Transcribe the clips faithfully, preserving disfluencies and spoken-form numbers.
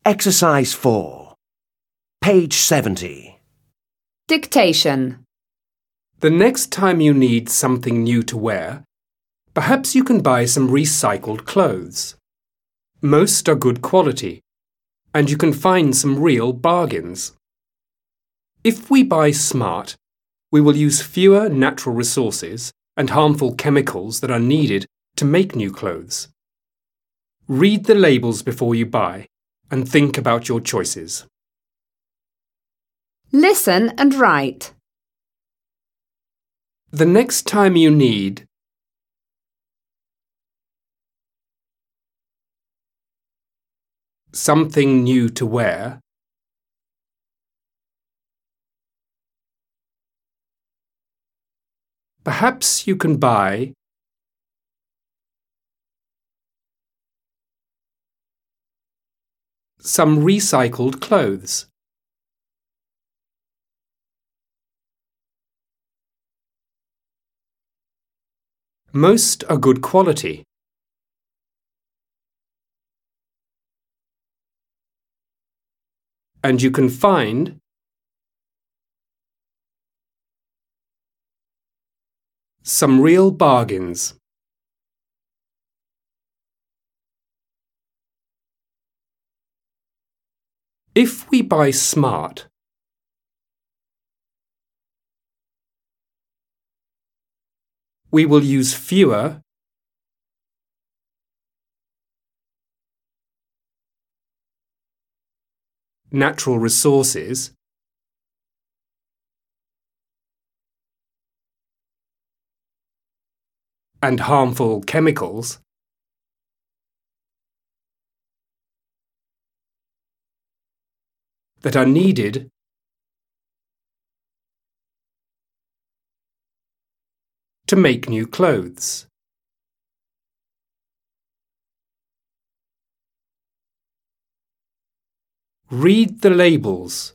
Exercise four. Page seventy. Dictation. The next time you need something new to wear, perhaps you can buy some recycled clothes. Most are good quality, and you can find some real bargains. If we buy smart, we will use fewer natural resources and harmful chemicals that are needed to make new clothes. Read the labels before you buy and think about your choices. Listen and write. The next time you need something new to wear, perhaps you can buy some recycled clothes. Most are good quality. And you can find some real bargains. If we buy smart, we will use fewer natural resources and harmful chemicals that are needed to make new clothes. Read the labels.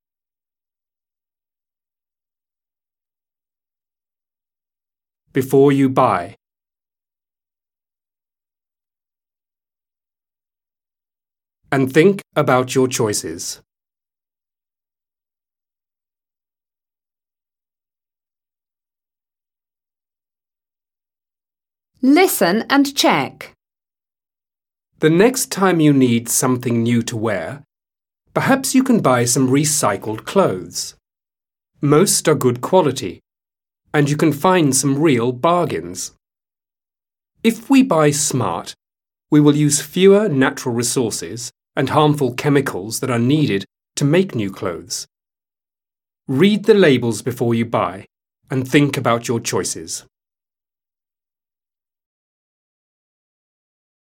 Before you buy. And think about your choices. Listen and check. The next time you need something new to wear, perhaps you can buy some recycled clothes. Most are good quality, and you can find some real bargains. If we buy smart, we will use fewer natural resources and harmful chemicals that are needed to make new clothes. Read the labels before you buy and think about your choices.